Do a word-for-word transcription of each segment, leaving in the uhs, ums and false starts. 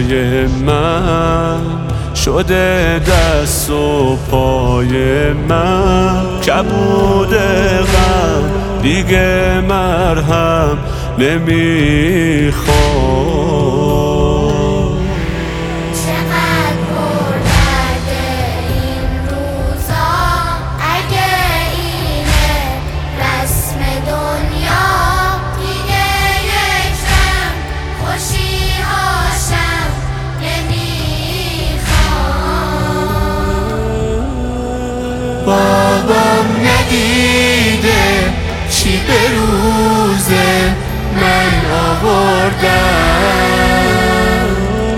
من شده دست و پای من، کبود غم دیگه مرهم نمیخوام. چقدر پردرده این روزا، اگه اینه رسم دنیا، دیگه یک دم خوشی هاشم نمیخوام. بابام ندیده چی به روز من آوردم،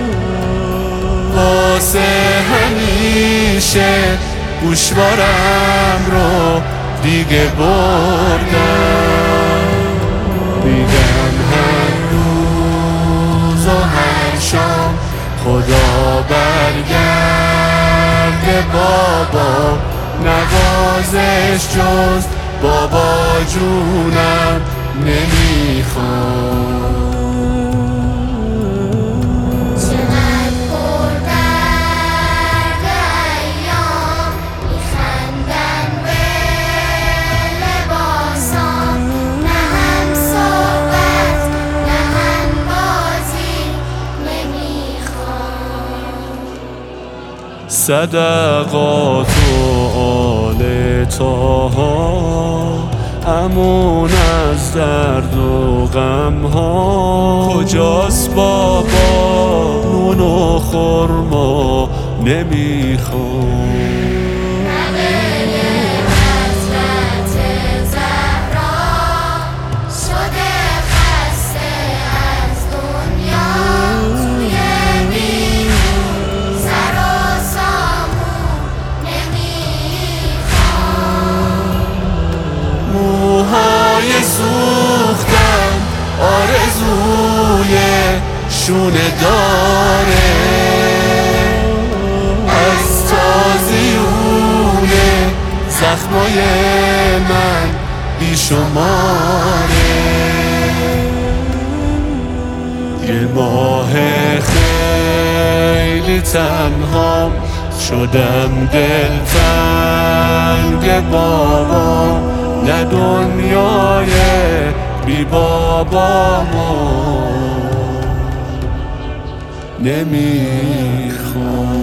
واسه همیشه گوشوارم رو دیگه بردم. میگم هر روز و هر شام خدا برگرده بابا، نوازش جز بابا جونم نمیخوام. چقدر پردرده ایام، میخندن به لباسام، نه هم صحبت نه هم بازی نمیخوام. صدقات و آل طاها امون از درد و غم ها، کجاست بابا نون و خرما نمیخوام. موهای سوختم آرزوی شونه داره، از تازیونه زخمای من بیشماره. یه ماه خیلی تنهام شدم، دلتنگ بابا، نه دنیای بی بابامو نمیخوام.